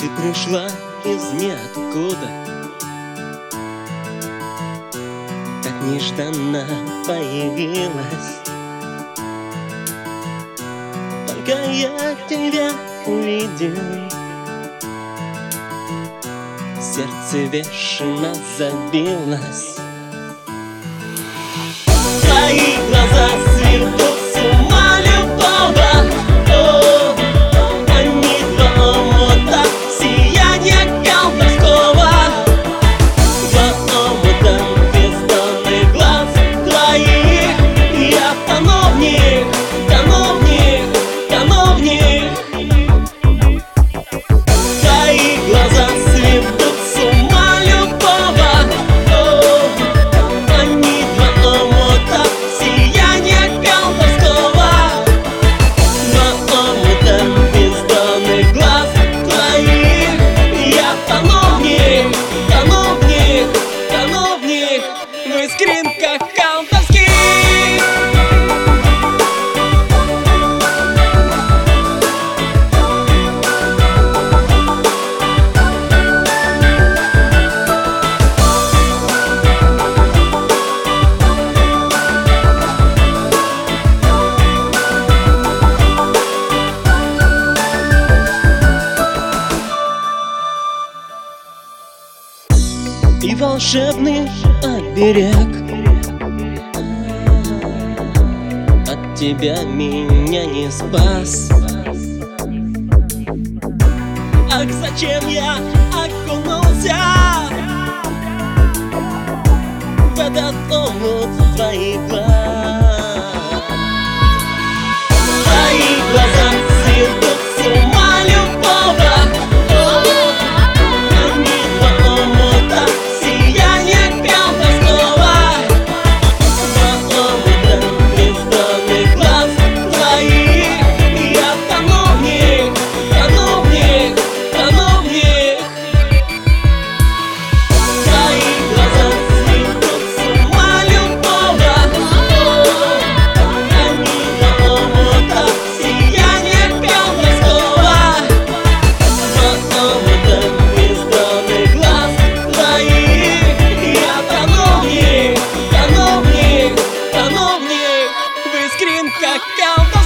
Ты пришла из ниоткуда, так нежданно появилась. Только я тебя увидел, сердце бешено забилось. Твои глаза сведут с ума любого. О, они два омута, сияние колдовского. Два омута бездонных глаз твоих. Я тону в них, тону в них, тону в них. Твои глаза сведут с ума любого. О, они два омута, сияние колдовского. Два омута бездонных глаз твоих. Я тону в них, тону в них, тону в них. В искринках колдовских. И волшебный оберег от тебя меня не спас. Ах, зачем я окунулся в этот омут твоих глаз? Твои глаза сведут с ума любого. Они два омута, сияние колдовского. Два омута бездонных глаз твоих. Я тону в них, тону в них, тону в них. Твои глаза сведут с ума любого. Они два омута, сияние колдовского. Два омута бездонных глаз твоих. Я тону в них, тону в них, тону в них. В искринках колдовских.